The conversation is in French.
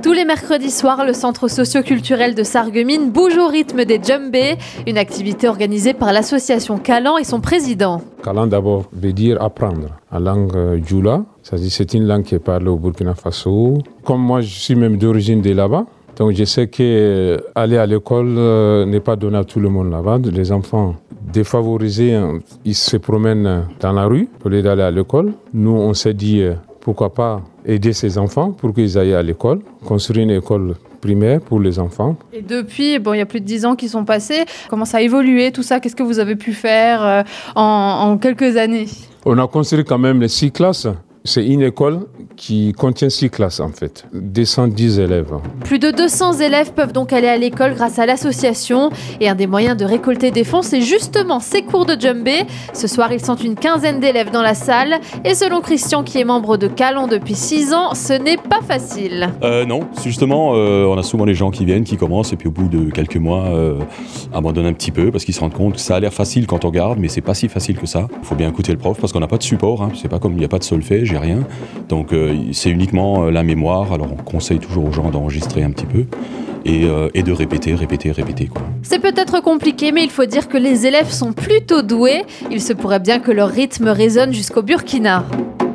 Tous les mercredis soirs, le centre socio-culturel de Sarreguemines bouge au rythme des djembés, une activité organisée par l'association Kalan et son président. Kalan d'abord veut dire apprendre en langue djoula, c'est-à-dire c'est une langue qui est parlée au Burkina Faso. Comme moi je suis même d'origine de là-bas, donc je sais qu'aller à l'école n'est pas donné à tout le monde là-bas. Les enfants défavorisés, ils se promènent dans la rue au lieu d'aller à l'école. Nous on s'est dit pourquoi pas aider ces enfants pour qu'ils aillent à l'école, construire une école primaire pour les enfants. Et depuis, il y a plus de 10 ans qui sont passés. Comment ça a évolué tout ça? Qu'est-ce que vous avez pu faire en quelques années? On a construit quand même les 6 classes. C'est une école qui contient 6 classes en fait, 210 élèves. Plus de 200 élèves peuvent donc aller à l'école grâce à l'association. Et un des moyens de récolter des fonds, c'est justement ces cours de djembé. Ce soir, ils sont une quinzaine d'élèves dans la salle. Et selon Christian, qui est membre de Kalan depuis 6 ans, ce n'est pas facile. Non, justement, on a souvent les gens qui viennent, qui commencent, et puis au bout de quelques mois, abandonnent un petit peu parce qu'ils se rendent compte que ça a l'air facile quand on regarde, mais c'est pas si facile que ça. Il faut bien écouter le prof parce qu'on n'a pas de support, hein. C'est pas comme il n'y a pas de solfège, il n'y a rien. Donc c'est uniquement la mémoire. Alors on conseille toujours aux gens d'enregistrer un petit peu et de répéter quoi. C'est peut-être compliqué, mais il faut dire que les élèves sont plutôt doués. Il se pourrait bien que leur rythme résonne jusqu'au Burkina.